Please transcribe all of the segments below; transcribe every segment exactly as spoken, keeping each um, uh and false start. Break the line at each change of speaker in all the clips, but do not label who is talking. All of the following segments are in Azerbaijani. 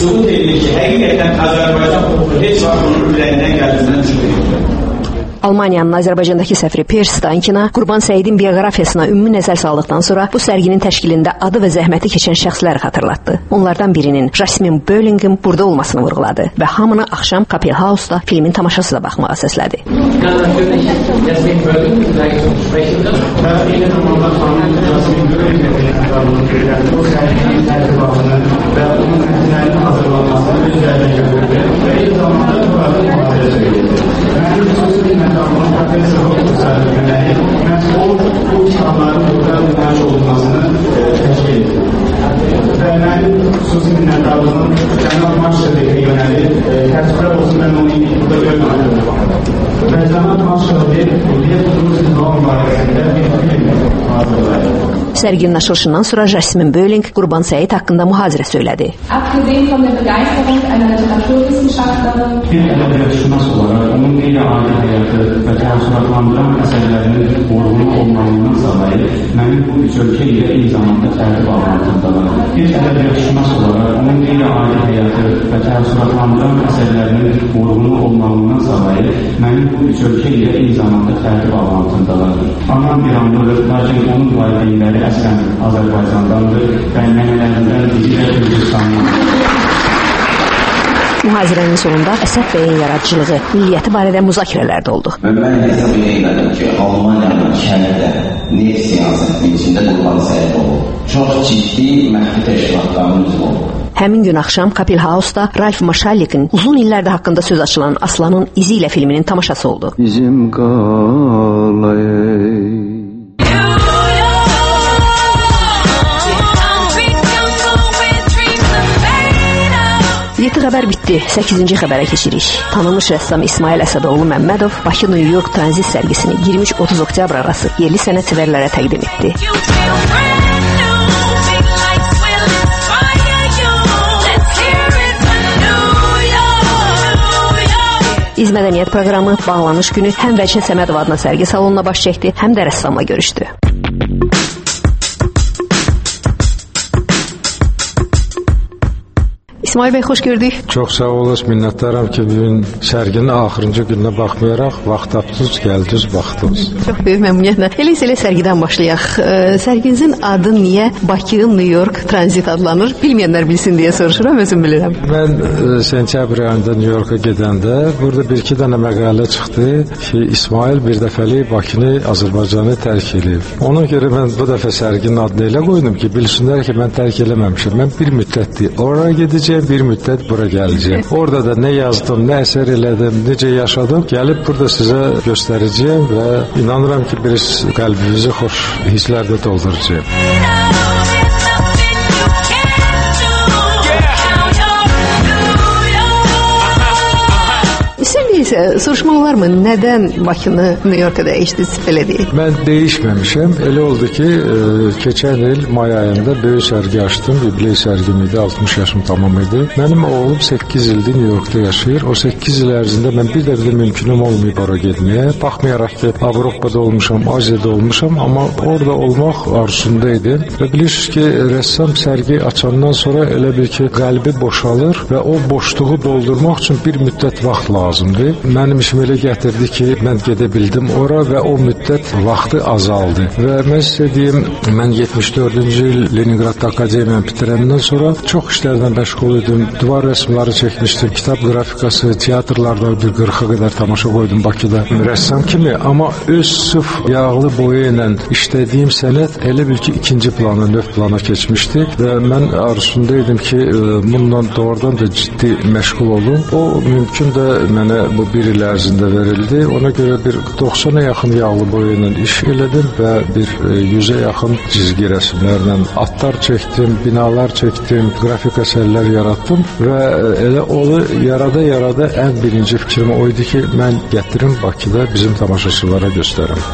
sübut edir ki, həqiqətən Azərbaycan xalqı heç vaxt onun ürəyindən gəldiyindən düşünmür.
Almaniyanın Azərbaycandakı səfiri Piers Stankina Qurban Səidin bioqrafiyasına ümumi nəzər saldıqdan sonra bu sərginin təşkilində adı və zəhməti keçən şəxsləri xatırlatdı. Onlardan birinin Jasmine Böllingin burada olmasını vurğuladı və hamını axşam Kapel House-da filmin tamaşasına baxmağa səslədi.
o bu kitabların burada nümayiş olunmasını təşkil edir. Və mənim xüsusi minnətdarlığım Cənab Maşrəfə yönəlib, təəssüflər olsun, mən onu burada görmədim. Və Cənab Maşrəfə Liyə Turizm Doğum barəsində bir film hazırlayır.
Sərginin açılışından sonra Jasmine Bölling Qurban Səid haqqında mühazirə söylədi.
Bir ədəbiyyatşünas olaraq onun qeyri adi həyatı və təəssüratlandıran əsərlərinin uğurlu olmalığından savayı mənim bu üç ölkə ilə eyni zamanda fərqli bağlantımdalar. Bir ədəbiyyatşünas olaraq onun qeyri adi həyatı və təəssüratlandıran əsərlərinin uğurlu olmalığından savayı mənim bu üç ölkə ilə eyni zamanda fərqli bağlantımdalar. Anam İranlıdır, lakin onun valideynləri əslən Azərbaycandandır və nənələrindən biri də Gürcüstandandır.
Mühazirənin sonunda Əsəd bəyin yaradıcılığı, milliyyəti barədə müzakirələr də oldu.
Və mən hesab edirəm ki, Almaniyanın kəndə neft siyasətinin içində Qurban Səid olub. Çox ciddi məxfi təşkilatların üzvü olub.
Həmin gün axşam Kapel House-da Ralf Maşallikin uzun illərdə haqqında söz açılan Aslanın izi ilə filminin tamaşası oldu.
Bizim qalay
yeddi xəbər bitdi. səkkizinci xəbərə keçirik. Tanınmış rəssam İsmail Əsədoğlu Məmmədov Bakı-New York tranzit sərgisini iyirmi üç otuz oktyabr arası yerli sənətsevərlərə təqdim etdi. İz Mədəniyyət proqramı bağlanış günü həm Vəcihə Səmədov adına sərgi salonuna baş çəkdi, həm də rəssamla görüşdü. İsmail bəy, xoş gördük.
Çox sağ olasınız, minnətdaram ki, bugün sərginin axırıncı gününə baxmayaraq vaxt tapdınız, gəldiniz, baxdınız.
Çox böyük məmnuniyyətlə. Elə isə elə sərgidən başlayaq. Sərginizin adı niyə Bakı, New York tranzit adlanır? Bilməyənlər bilsin deyə soruşuram, özüm bilirəm.
Mən sentyabr ayında New Yorka gedəndə burada bir-iki dənə məqalə çıxdı ki, İsmail bir dəfəlik Bakını, Azərbaycanı tərk edib. Ona görə mən bu dəfə sərginin adını elə qoydum ki, bilsinlər ki, mən tərk eləməmişəm. Mən bir müddətdir oraya gedəcəm, bir müddət bura gələcəm. Orada da nə yazdım, nə əsər elədim, necə yaşadım, gəlib burada sizə göstərəcəyəm və inanıram ki, bir qəlbinizi xoş hisslərlə dolduracağım.
Soruşmaq olarmı? Nədən Bakını New Yorka dəyişdiniz, belə deyil?
Mən dəyişməmişəm. Elə oldu ki, e, keçən il may ayında böyük sərgi açdım. Yubiley sərgim idi, altmış yaşım tamam idi. Mənim oğlum səkkiz ildir New Yorkda yaşayır. O səkkiz il ərzində mən bir də bir mümkünüm olmayıb ora getməyə. Baxmayaraq ki, Avropada olmuşam, Aziyada olmuşam, amma orada olmaq arzusunda idim. Və bilirsiniz ki, rəssam sərgi açandan sonra elə bir ki, qəlbi boşalır və o boşluğu doldurmaq üçün bir müddət vaxt lazımdır. Mənim işim elə gətirdi ki, mən gedə bildim ora və o müddət vaxtı azaldı. Və mən sizə deyim, mən yetmiş dördüncü il Leningradda akademiyanı bitirəndən sonra çox işlərlə məşğul idim. Divar rəsmləri çəkmişdim, kitab qrafikası, teatrlarda bir qırxa qədər tamaşa qoydum Bakıda rəssam kimi. Amma öz sıf yağlı boya ilə işlədiyim sənət elə bil ki, ikinci plana, növ plana keçmişdi və mən arzusunda idim ki, bununla doğrudan da ciddi məşğul olum. O mümkün də mənə bu bir il ərzində verildi. Ona görə bir doxsana yaxın yağlı boya ilə iş elədim və bir yüzə yaxın cizgi rəsmlərlə atlar çəkdim, binalar çəkdim, qrafik əsərlər yaratdım və elə onu yarada-yarada ən birinci fikrim o idi ki, mən gətirim Bakıda bizim tamaşaçılara göstərim.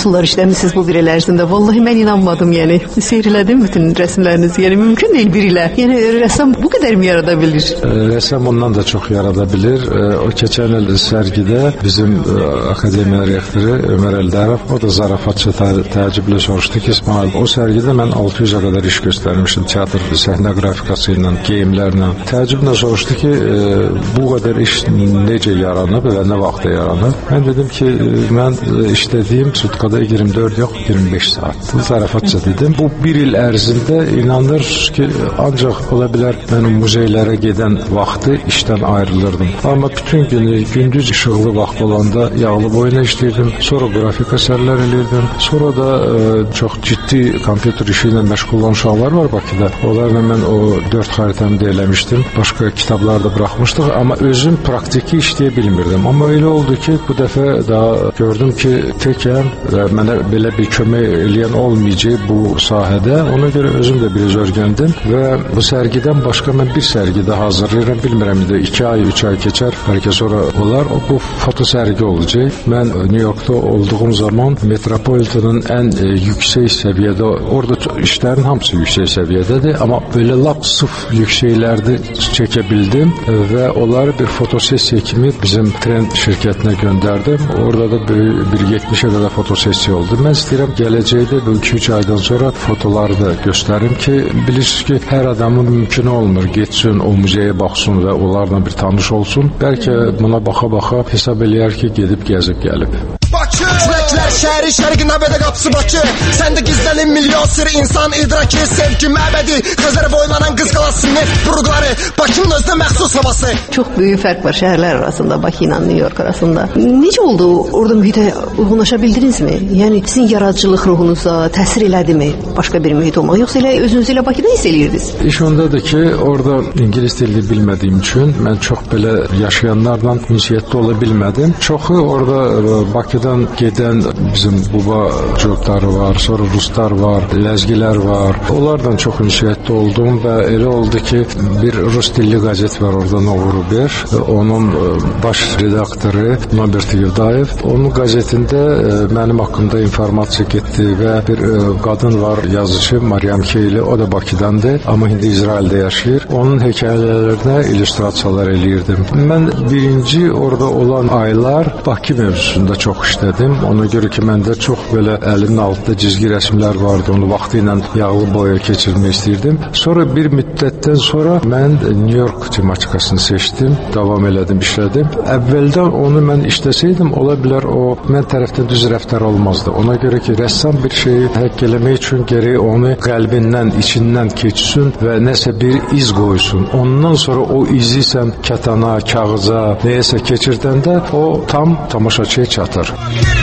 üsullar işləmisiniz bu bir il ərzində. Vallahi mən inanmadım, yəni. Seyr elədim bütün rəsmlərinizi. Yəni mümkün deyil bir ilə. Yəni rəssam bu qədər mi yarada bilir?
Rəssam ondan da çox yarada bilir. O keçən il sərgidə bizim akademiya rektoru Ömər Əldarov, o da zarafatça təəccüblə soruşdu ki, İsmail, o sərgidə mən altı yüzə qədər iş göstərmişdim. Teatr, səhnə qrafikası ilə, geyimlərlə. Təəccüblə soruşdu ki, bu qədər iş necə yaranıb və nə vaxtda yaranıb? Mən dedim ki, mən işlədiyim sutkada iyirmi dörd yox, iyirmi beş saat. Zarafatça dedim. Bu bir il ərzində inanır ki, ancaq ola bilər mən muzeylərə gedən vaxtı işdən ayrılırdım. Amma bütün günü, gündüz işıqlı vaxt olanda yağlı boyuna işləyirdim. Sonra qrafik əsərlər eləyirdim. Sonra da e, çox ciddi kompüter işi ilə məşğul olan uşaqlar var Bakıda. Onlarla mən o dörd xəritəmi də eləmişdim. Başqa kitablar da buraxmışdıq. Amma özüm praktiki işləyə bilmirdim. Amma elə oldu ki, bu dəfə daha gördüm ki, təkəm və mənə belə bir kömək eləyən olmayacaq bu sahədə. Ona görə özüm də biraz öyrəndim və bu sərgidən başqa mən bir sərgi də hazırlayıram. Bilmirəm indi iki ay, üç ay keçər, bəlkə sonra olar. O bu foto sərgi olacaq. Mən New Yorkda olduğum zaman Metropolitanın ən e, yüksək səviyyədə, orada işlərin hamısı yüksək səviyyədədir, amma belə lap sıf yüksəklərdə çəkə bildim və onları bir fotosessiya kimi bizim Trend şirkətinə göndərdim. Orada da böyük bir yetmişə qədər fotosessiya oldu. Mən istəyirəm gələcəkdə bu iki üç aydan sonra fotoları da göstərim ki, bilirsiniz ki, hər adamın mümkün olmur getsin, o muzeyə baxsın və onlarla bir tanış olsun. Bəlkə buna baxa-baxa hesab eləyər ki, gedib gəzib gəlib.
Bakı, küləklər şəhəri, şərqin əbədə qapısı Bakı. Səndə gizlənir milyon sır, insan idraki, sevgi məbədi, gözləri boylanan qız qalası, neft buruqları, Bakının özünə məxsus havası.
Çox böyük fərq var şəhərlər arasında, Bakı ilə New York arasında. Necə oldu? Orada mühitə uyğunlaşa bildinizmi? Yəni sizin yaradıcılıq ruhunuza təsir elədimi başqa bir mühit olmaq, yoxsa elə özünüzü elə Bakıda hiss eləyirdiniz?
İş ondadır ki, orada ingilis dilini bilmədiyim üçün mən çox belə yaşayanlarla ünsiyyətdə ola bilmədim. Çoxu orada Bakıdan gedən bizim buba çocukları var, sonra ruslar var, ləzgilər var. Onlardan çox ünsiyyətdə oldum və elə oldu ki, bir rus dilli qəzet var orada Novoruber. Onun baş redaktoru Nobert Yevdayev. Onun qəzetində mənim haqqımda informasiya getdi və bir qadın var, yazıcı Maryam Keyli, o da Bakıdandır, amma indi İsraildə yaşayır. Onun hekayələrinə illüstrasiyalar eləyirdim. Mən birinci orada olan aylar Bakı mövzusunda çox işlədim. Ona görə ki, məndə çox belə əlimin altında cizgi rəsmlər vardı. Onu vaxtı ilə yağlı boya keçirmək istəyirdim. Sonra bir müddətdən sonra mən New York tematikasını seçdim, davam elədim, işlədim. Əvvəldən onu mən işləsəydim, ola bilər o mən tərəfdən düz rəftar olmazdı. Ona görə ki, rəssam bir şeyi həkk eləmək üçün gərək onu qəlbindən, içindən keçsin və nəsə bir iz qoysun. Ondan sonra o izi sən kətana, kağıza, nəyəsə keçirdəndə o tam tamaşaçıya çatır.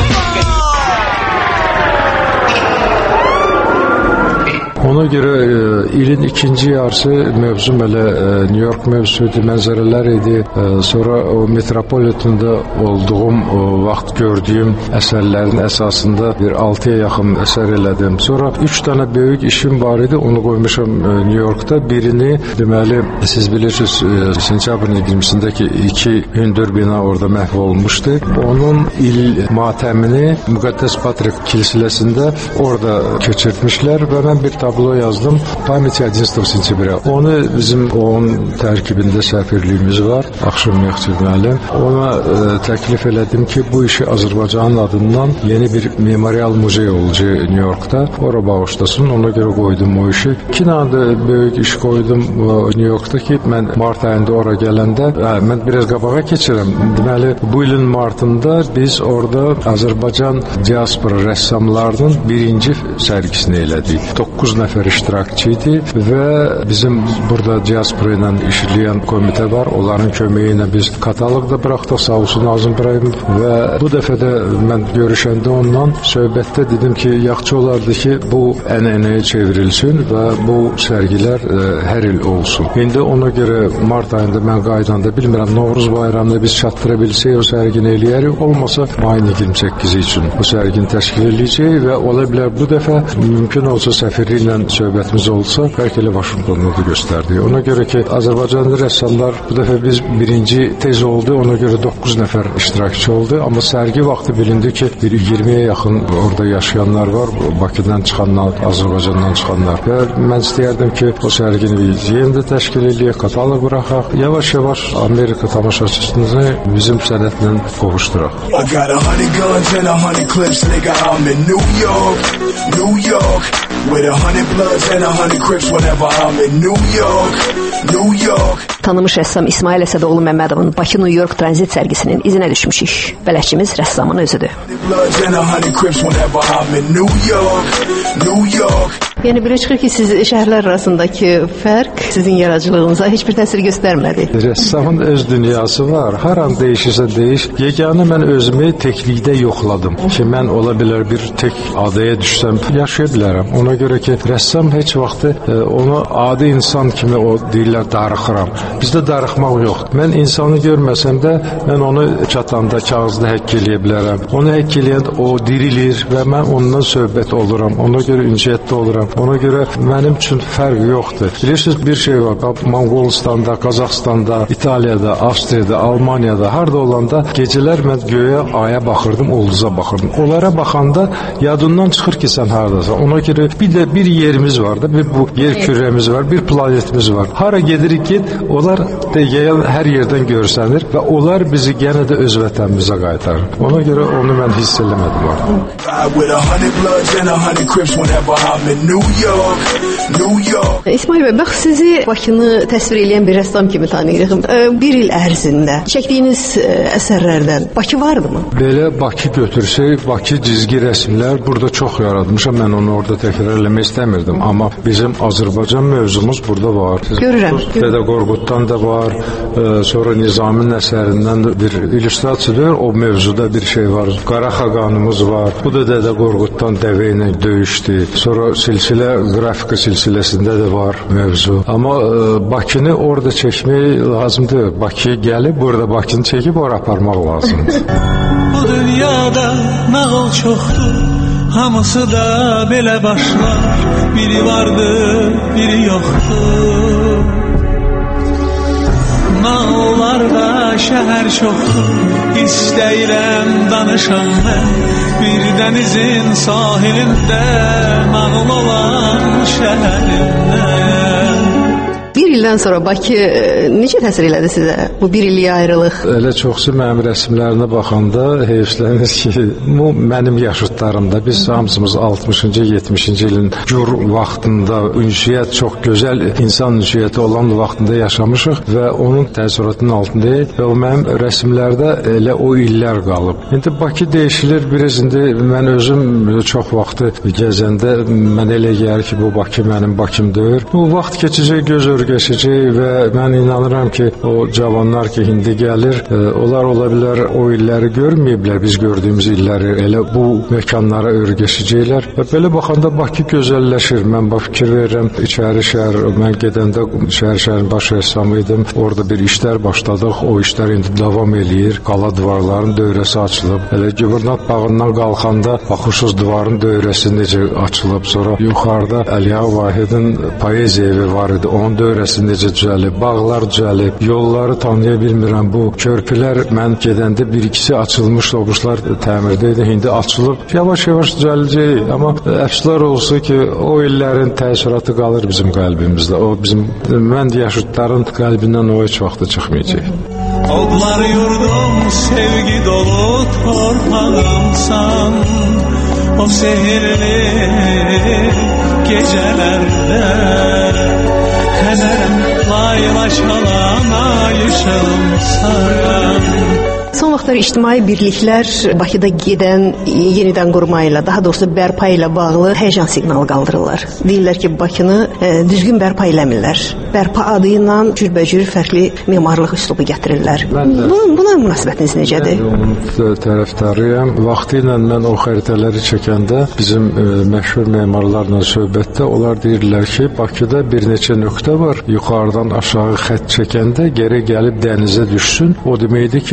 Ona görə e, ilin ikinci yarısı mövzum elə e, New York mövzusudur, mənzərələr idi. E, sonra o Metropolitanda olduğum o vaxt gördüyüm əsərlərin əsasında bir altıya yaxın əsər elədim. Sonra üç dənə böyük işim var idi, onu qoymuşam e, New Yorkda. Birini, deməli, siz bilirsiniz, e, sentyabrın iyirmisindəki iki hündür bina orada məhv olmuşdu. Onun il matəmini Müqəddəs Patrik kilsəsində orada keçirtmişlər və mən bir tablo yazdım. Pamять одиннадцатого сентября. Onu bizim onun tərkibində səfirliyimiz var. Akşam Mehdi müəllim. Ona e, təklif elədim ki, bu işi Azərbaycanın adından yeni bir memorial muzey olacaq New Yorkda. Ora bağışlasın. Ona görə qoydum o işi. İki dənə də böyük iş qoydum New Yorkda ki, mən mart ayında ora gələndə, hə, mən biraz qabağa keçirəm. Deməli, bu ilin martında biz orada Azərbaycan diaspora rəssamlarının birinci sərgisini elədik. doqquz nəfər iştirakçı idi və bizim burada diaspora ilə işləyən komitə var. Onların köməyi ilə biz kataloqda buraxdıq, sağ olsun Nazım İbrahimov və bu dəfə də mən görüşəndə ondan söhbətdə dedim ki, yaxşı olardı ki, bu ənənəyə çevrilsin və bu sərgilər ə, hər il olsun. İndi ona görə mart ayında mən qaydanda bilmirəm, Novruz bayramını biz çatdıra bilsək o sərgini eləyərik, olmasa mayın iyirmi səkkizi üçün bu sərgini təşkil eləyəcək və ola bilər bu dəfə mümkün olsa səfirliklə ilə söhbətimiz olsa, bəlkə elə Vaşinqtonda da göstərdi. Ona görə ki, Azərbaycanlı rəssamlar bu dəfə biz birinci tez oldu, ona görə doqquz nəfər iştirakçı oldu. Amma sərgi vaxtı bilindi ki, bir iyirmiyə yaxın orada yaşayanlar var, Bakıdan çıxanlar, Azərbaycandan çıxanlar. Və mən istəyərdim ki, o sərgini yenə təşkil edək, katalog buraxaq. Yavaş-yavaş Amerika tamaşaçısını bizim sənətlə qovuşduraq.
I got a hundred guns and a hundred clips, nigga, I'm in New York, New York, with a hundred bloods and a hundred crips, whenever I'm in New York, New York.
Tanınmış rəssam İsmail Əsədoğlu Məmmədovun Bakı-New York tranzit sərgisinin izinə düşmüşük. Bələdçimiz rəssamın özüdür. Yəni belə çıxır ki, siz şəhərlər arasındakı fərq sizin yaradıcılığınıza heç bir təsir göstərmədi.
Rəssamın öz dünyası var. Hər an dəyişirsə dəyiş. Yeganə mən özümü təklikdə yoxladım ki, mən ola bilər bir tək adaya düşsəm yaşaya bilərəm. Ona görə ki, rəssam heç vaxtı e, onu adi insan kimi o deyirlər darıxıram. Bizdə darıxmaq yoxdur. Mən insanı görməsəm də mən onu çatanda kağızda həkk eləyə bilərəm. Onu həkk eləyəndə o dirilir və mən ondan söhbət oluram. Ona görə ünsiyyətdə oluram. Ona görə mənim üçün fərq yoxdur. Bilirsiniz, bir şey var. Monqolistanda, Qazaxstanda, İtaliyada, Avstriyada, Almaniyada, harda olanda gecələr mən göyə, aya baxırdım, ulduza baxırdım. Onlara baxanda yadından çıxır ki, sən hardasan. Ona görə bir də bir yerimiz var da, bir bu yer kürəmiz var, bir planetimiz var. Hara gedirik ged, onlar da hər yerdən görsənir və onlar bizi yenə də öz vətənimizə qaytarır. Ona görə onu mən hiss eləmədim artıq.
İsmail bəy, bax sizi Bakını təsvir edən bir rəssam kimi tanıyırıq. Bir il ərzində çəkdiyiniz əsərlərdən Bakı vardımı?
Belə Bakı götürsək, Bakı cizgi rəsmlər burada çox yaratmışam. Mən onu orada təkrar eləmək istəmirdim. Amma bizim Azərbaycan mövzumuz burada var.
Görürəm.
Dədə Qorquddan da var. Sonra Nizamın əsərindən bir illüstrasiyadır. O mevzuda bir şey var. Qara xaqanımız var. Bu da Dədə Qorquddan dəvə ilə döyüşdü. Sonra silsilə, qrafika silsiləsində də var mövzu. Amma e, Bakını orada çəkmək lazımdır. Bakıya gəlib, burada Bakını çəkib ora aparmaq lazımdır.
Bu dünyada nağıl çoxdur, hamısı da belə başlar. Biri vardır, biri yoxdur. Nağıllarda şəhər çoxdur, istəyirəm danışam mən. Bir dənizin sahilində nağıl olan şəhərimdən.
Bir ildən sonra Bakı necə təsir elədi sizə? Bu bir illik ayrılıq.
Elə çoxsu mənim rəsmlərinə baxanda heyflənir ki, bu mənim yaşıtlarımda biz hamımız altmışıncı, yetmişinci ilin gür vaxtında ünsiyyət, çox gözəl insan ünsiyyəti olan vaxtında yaşamışıq və onun təəssüratının altındayıq və o mənim rəsmlərdə elə o illər qalıb. İndi Bakı dəyişilir, biraz indi mən özüm çox vaxtı gəzəndə mən elə gəlir ki, bu Bakı mənim Bakımdır. Bu vaxt keçəcək, göz örgəşəcək və mən inanıram ki, o cavanlar ki, indi gəlir, e, onlar ola bilər o illəri görməyiblər, biz gördüyümüz illəri, elə bu məkanlara örgəşəcəklər və belə baxanda Bakı gözəlləşir. Mən bu fikir verirəm, içəri şəhər, mən gedəndə şəhər şəhərin baş rəssamı idim, orada bir işlər başladıq, o işlər indi davam eləyir, qala divarların dövrəsi açılıb, elə Gubernat bağından qalxanda baxırsınız divarın dövrəsi necə açılıb, sonra yuxarıda Əliya Vahidin poeziya evi var idi, onun dövrəsi necə düzəlib, bağlar düzəlib, yolları tanıya bilmirəm, bu körpülər mən gedəndə bir ikisi açılmış, olmuşlar təmirdə idi, indi açılıb, yavaş-yavaş düzələcək, amma əfsuslar olsun ki, o illərin təəssüratı qalır bizim qəlbimizdə, o bizim, mən yaşıtların qəlbindən o heç vaxtı çıxmayacaq.
Odlar yurdum, sevgi dolu torpağımsan, o sehirli gecelərdə Xəzərəm layla çalan ay ışığım saran.
Son vaxtlar ictimai birliklər Bakıda gedən yenidən qurma ilə, daha doğrusu bərpa ilə bağlı həyəcan siqnalı qaldırırlar. Deyirlər ki, Bakını e, düzgün bərpa eləmirlər. Bərpa adı ilə cürbəcür fərqli memarlıq üslubu gətirirlər. Bunun, buna münasibətiniz necədir?
Mən onun tərəfdarıyam. Vaxtı ilə mən o xəritələri çəkəndə bizim e, məşhur memarlarla söhbətdə onlar deyirlər ki, Bakıda bir neçə nöqtə var. Yuxarıdan aşağı xətt çəkəndə geri gəlib dənizə düşsün. O deməkdir ki, onda bütün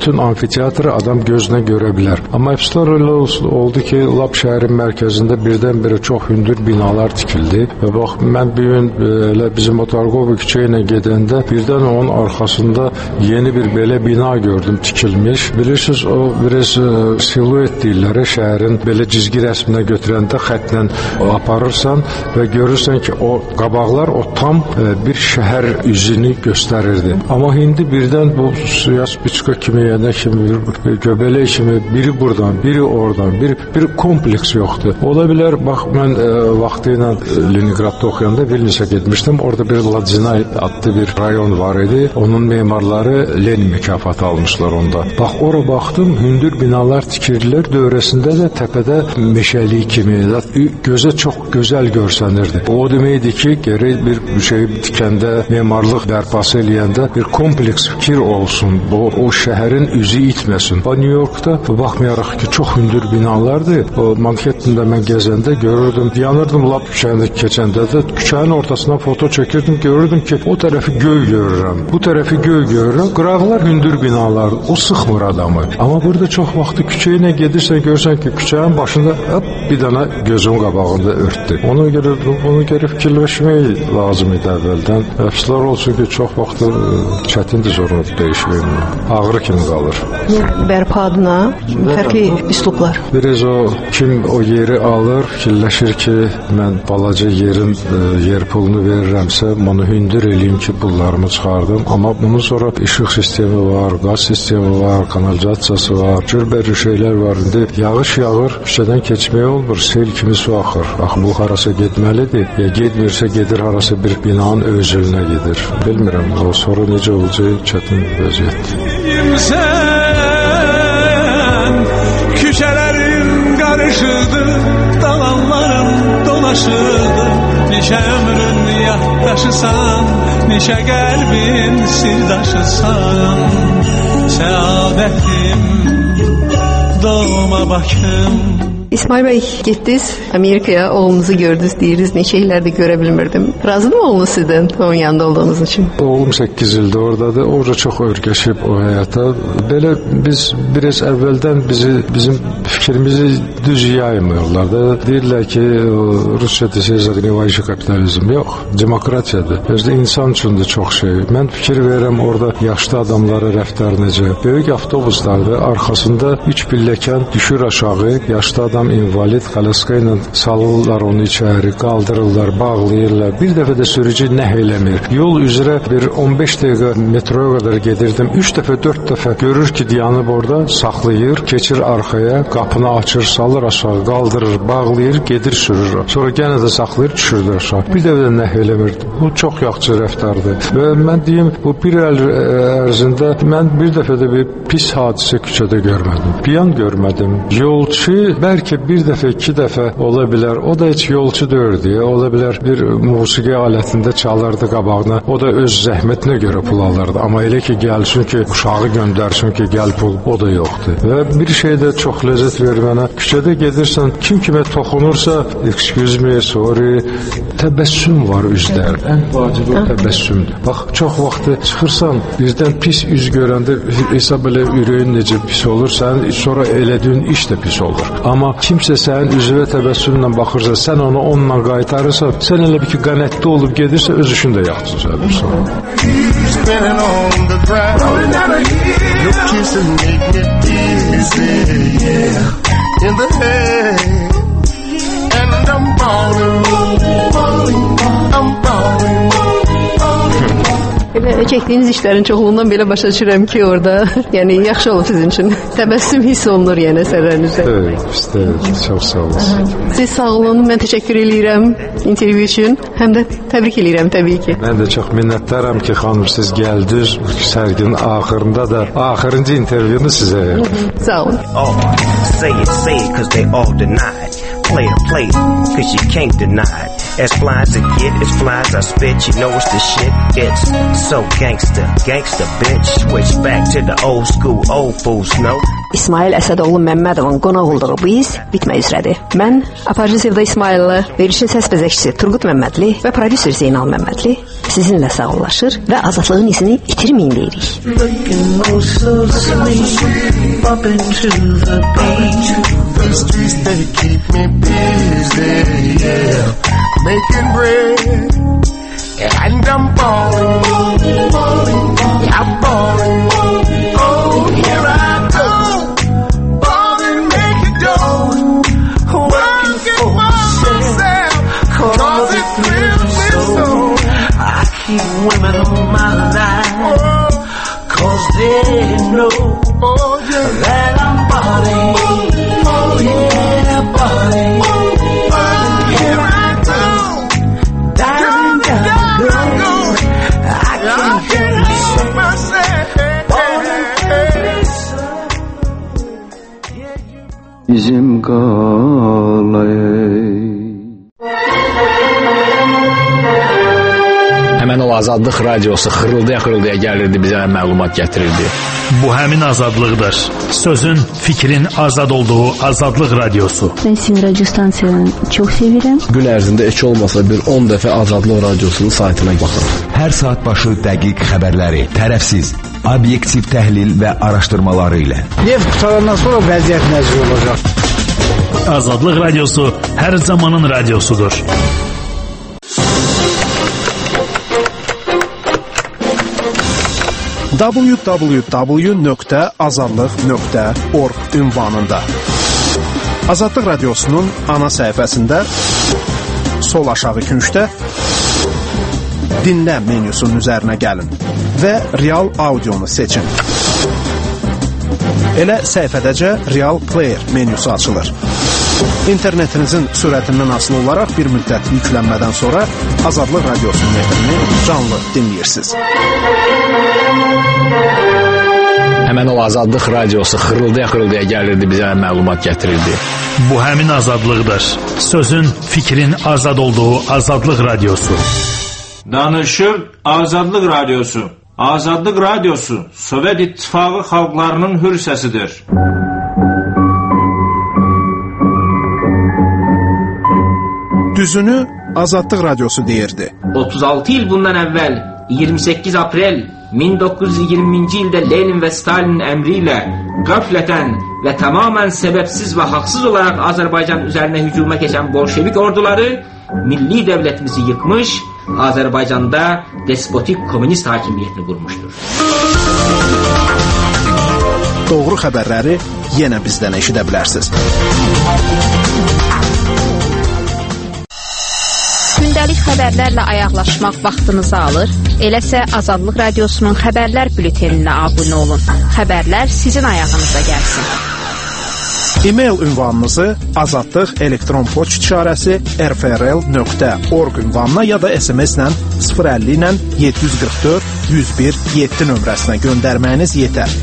bütün amfiteatrı adam gözünə görə bilər. Amma əfsuslar elə oldu ki, lap şəhərin mərkəzində birdən-birə çox hündür binalar tikildi və bax, mən bir gün elə bizim Otarqova küçə ilə gedəndə birdən onun arxasında yeni bir belə bina gördüm tikilmiş. Bilirsiniz, o biraz siluet deyirlər, şəhərin belə cizgi rəsminə götürəndə xətlə aparırsan və görürsən ki, o qabaqlar o tam bir şəhər üzünü göstərirdi. Amma indi birdən bu Yaspiçka kimi, yana kimi, göbələk kimi biri buradan, biri oradan, bir, bir kompleks yoxdur. Ola bilər, bax, mən e, vaxtı ilə Leningradda oxuyanda Vilniusə getmişdim. Orada bir Ladzinay adlı bir rayon var idi. Onun memarları Lenin mükafatı almışlar onda. Bax, ora baxdım, hündür binalar tikirlər, dövrəsində də təpədə meşəlik kimi, gözə çox gözəl görsənirdi. O deməkdir ki, gərək bir şey tikəndə, memarlıq bərpası eləyəndə bir kompleks fikir olsun, o, o şəhərin üzü itməsin. O New Yorkda baxmayaraq ki, çox hündür binalardır. O Manhattan'da mən gəzəndə görürdüm, yanırdım lap küçəni keçəndə də küçənin ortasından foto çəkirdim, görürdüm ki, o tərəfi göy görürəm, bu tərəfi göy görürəm. Qıraqlar hündür binalar, o sıxmır adamı. Amma burada çox vaxtı küçə ilə gedirsən, görsən ki, küçənin başında hop, bir dana gözün qabağında örtdü. Ona görə bunu görə fikirləşmək lazım idi əvvəldən. Əfsuslar olsun ki, çox vaxtı çətindir onu dəyişmək. Ağrı kimi qalır.
Bərpa adına fərqli üslublar.
Biraz o, kim o yeri alır, fikirləşir ki, mən balaca yerin yer pulunu verirəmsə, bunu hündür eləyim ki, pullarımı çıxardım. Amma bunun sonra işıq sistemi var, qaz sistemi var, kanalizasiyası var, cürbəcür şeylər var. İndi yağış yağır, küçədən keçmək olmur, sel kimi su axır. Axı, bu harasa getməlidir. Ya getmirsə, gedir harasa bir binanın özülünə gedir. Bilmirəm, o sonra necə olacaq, çətin vəziyyətdir.
Sən küçələrin qarışıdır, dalanların dolaşıdır. Neçə ömrün yaddaşısan, neçə qəlbin sirdaşısan. Səadətim, doğma Bakım.
İsmail bəy, getdiniz Amerikaya, oğlunuzu gördünüz, deyirsiniz, neçə illərdir görə bilmirdim. Razı mı oğlunuz sizdən, onun yanında olduğunuz üçün?
Oğlum səkkiz ildir oradadır. Orada çox örgəşib o həyata. Belə biz biraz əvvəldən bizi, bizim fikrimizi düz yaymıyorlar da. Deyirlər ki, Rusya desək, nevayici kapitalizm. Yox, demokratiyadır. Özdə insan üçündür çox şey. Mən fikir verirəm orada yaşlı adamlara rəftar necə. Böyük avtobuslarda arxasında üç pilləkən düşür aşağı, yaşlı adam invalid, kalaska ilə salırlar onu içəri, qaldırırlar, bağlayırlar. Bir dəfə də sürücü nəh eləmir. Yol üzrə bir on beş dəqiqə metroya qədər gedirdim. üç dəfə, dörd dəfə görür ki, dayanıb orada, saxlayır, keçir arxaya, qapını açır, salır aşağı, qaldırır, bağlayır, gedir sürür. Sonra yenə də saxlayır, düşürür aşağı. Bir dəfə də nəh eləmir. Bu çox yaxşı rəftardır. Və mən deyim, bu bir il ərzində mən bir dəfə də bir pis hadisə küçədə görmədim. Piyan görmədim. Yolçu bəlkə bir dəfə, iki dəfə ola bilər. O da heç yolçu dördü. Ola bilər bir musiqi alətində çalardı qabağına. O da öz zəhmətinə görə pul alırdı. Amma elə ki, gəlsin ki, uşağı göndərsin ki, gəl pul, o da yoxdur. Və bir şey də çox ləzzət verir mənə. Küçədə gedirsən, kim kimə toxunursa, excuse me, sorry, təbəssüm var üzlər. Ən vacibi təbəssümdür. Bax, çox vaxtı çıxırsan, birdən pis üz görəndə hesab elə ürəyin necə pis olur, sənin sonra elədiyin iş də pis olur. Amma kimsə sənin üzvə təbəssümlə baxırsa, sən onu onunla qaytarırsan, sən elə bir ki, qənətli olub gedirsə, öz işin də yaxşı düzəlirsən.
Elə çəkdiyiniz işlərin çoxluğundan belə başa düşürəm ki, orada, yəni yaxşı olub sizin üçün. Təbəssüm hiss olunur yəni əsərlərinizdə.
Evet, işte, çox sağ olun.
Siz sağ olun, mən təşəkkür eləyirəm intervyu üçün, həm də təbrik eləyirəm təbii ki.
Mən də çox minnətdaram ki, xanım, siz gəldiniz, sərginin axırında da axırıncı intervyunu sizə verdim.
Sağ olun.
Oh, say it, say it, cause they all denied. Play it, play it, cause you can't deny it. As fly as it get, as fly as I spit, you know it's the shit. It's so gangster, gangster bitch. Switch back to the old school, old fools know.
İsmail Əsədoğlu Məmmədovun qonaq olduğu bu iz bitmək üzrədir. Mən Aparıcı Sevda İsmaillı, verilişin səs bəzəkçisi Turqut Məmmədli və prodüser Zeynal Məmmədli sizinlə sağollaşır və azadlığın izini itirməyin deyirik.
Making bread, and I'm falling, falling, I'm falling. Oh, here I go, falling, make it go, working for myself, cause it thrills me so.
I keep women on my line, cause they know oh, yeah. that I'm falling, oh yeah, falling.
Bizim qalay.
Həmən o Azadlıq radiosu xırıldaya-xırıldaya gəlirdi, bizə məlumat gətirirdi.
Bu həmin azadlıqdır. Sözün, fikrin azad olduğu Azadlıq radiosu.
Ben sizin radyo stansiyanı çok sevirəm.
Gün ərzində heç olmasa bir on dəfə Azadlıq radiosunun saytına baxın.
Hər saat başı dəqiq xəbərləri, tərəfsiz, obyektiv təhlil və araşdırmaları ilə.
Neft qutarandan sonra vəziyyət nəzir olacaq.
Azadlıq radiosu hər zamanın radiosudur.
w w w nöqtə azadlıq nöqtə org ünvanında Azadlıq radiosunun ana səhifəsində sol aşağı küncdə dinlə menyusunun üzərinə gəlin və real audionu seçin. Elə səhifədəcə Real Player menyusu açılır. İnternetinizin sürətindən asılı olaraq bir müddət yüklənmədən sonra Azadlıq radiosunun efrini canlı dinləyirsiniz.
Həmən o Azadlıq radiosu xırıldaya-xırıldaya gəlirdi, bizə məlumat gətirirdi.
Bu həmin azadlıqdır. Sözün, fikrin azad olduğu Azadlıq radiosu.
Danışır Azadlıq radiosu. Azadlıq radiosu Sovet İttifaqı xalqlarının hür səsidir.
Düzünü Azadlıq radiosu deyirdi.
otuz altı il bundan əvvəl iyirmi səkkiz aprel min doqquz yüz iyirminci ildə Lenin və Stalinin əmri ilə qəflətən və tamamən səbəbsiz və haqsız olaraq Azərbaycan üzərinə hücuma keçən bolşevik orduları milli dövlətimizi yıkmış, Azərbaycanda despotik komünist hakimiyyətini qurmuşdur.
Doğru xəbərləri yenə bizdən eşidə bilərsiniz.
Gündəlik xəbərlərlə ayaqlaşmaq vaxtınızı alır. Eləsə Azadlıq radiosunun xəbərlər bülteninə abunə olun. Xəbərlər sizin ayağınıza gəlsin.
E-mail ünvanınızı azadlıq elektron poçt işarəsi r f r l nöqtə org ünvanına ya da S M S-lə sıfır əlli ilə yeddi yüz qırx dörd yüz bir yeddi nömrəsinə göndərməyiniz yetər.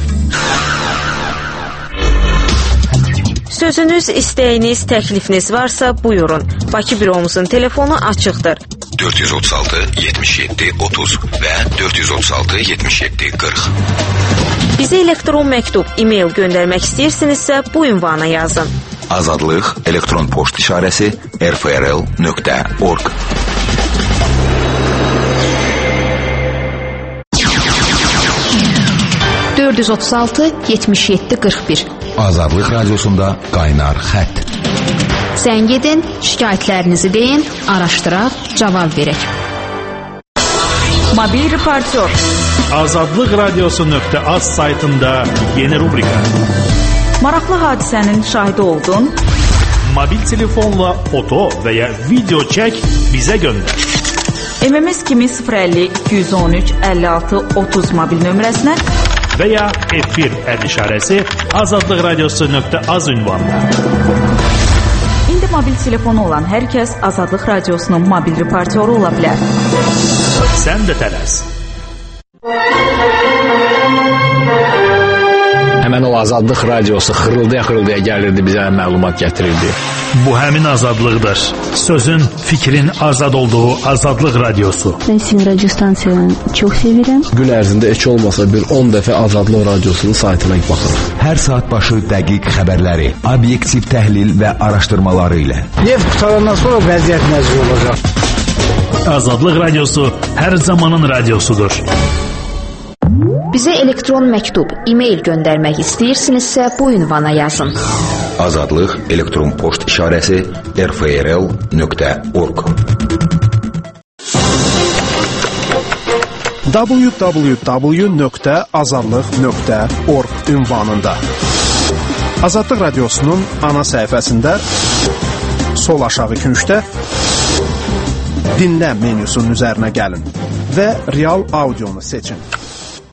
Sözünüz, istəyiniz, təklifiniz varsa buyurun. Bakı büromuzun telefonu açıqdır.
dörd yüz otuz altı yetmiş yeddi otuz və dörd yüz otuz altı yetmiş yeddi qırx.
Bizə elektron məktub, e-mail göndərmək istəyirsinizsə bu ünvana yazın.
Azadlıq elektron poçt işarəsi r f r l nöqtə org.
dörd yüz otuz altı yetmiş yeddi qırx bir
Azadlıq radiosunda qaynar xətt.
Zəng edin, şikayətlərinizi deyin, araşdıraq, cavab verək.
Mobil reportyor.
Azadlıq radiosu nöqtə az saytında yeni rubrika.
Maraqlı hadisənin şahidi oldun.
Mobil telefonla foto və ya video çək, bizə göndər.
M M S kimi sıfır əlli iki yüz on üç əlli altı otuz mobil nömrəsinə
və ya efir əd işarəsi azadlıq radiosu nöqtə az ünvanına.
İndi mobil telefonu olan hər kəs Azadlıq radiosunun mobil reportyoru ola bilər.
Sən də tələs.
Həmən Həmin o Azadlıq radiosu xırıldaya-xırıldaya gəlirdi, bizə məlumat gətirirdi.
Bu həmin azadlıqdır. Sözün, fikrin azad olduğu Azadlıq radiosu.
Ben sizin radyo stansiyanı çok severim.
Gün ərzində heç olmasa bir on dəfə Azadlıq radiosunun saytına baxırıq.
Hər saat başı dəqiq xəbərləri, obyektiv təhlil və araşdırmaları ilə.
Neft qutarandan sonra vəziyyət nəzər olacaq.
Azadlıq radiosu hər zamanın radiosudur.
Bizə elektron məktub, e-mail göndərmək istəyirsinizsə bu ünvana yazın.
Azadlıq elektron poçt işarəsi r f r l nöqtə org
w w w nöqtə azadlıq nöqtə org ünvanında. Azadlıq radiosunun ana səhifəsində sol aşağı küncdə dinlə menyusunun üzərinə gəlin və real audionu seçin.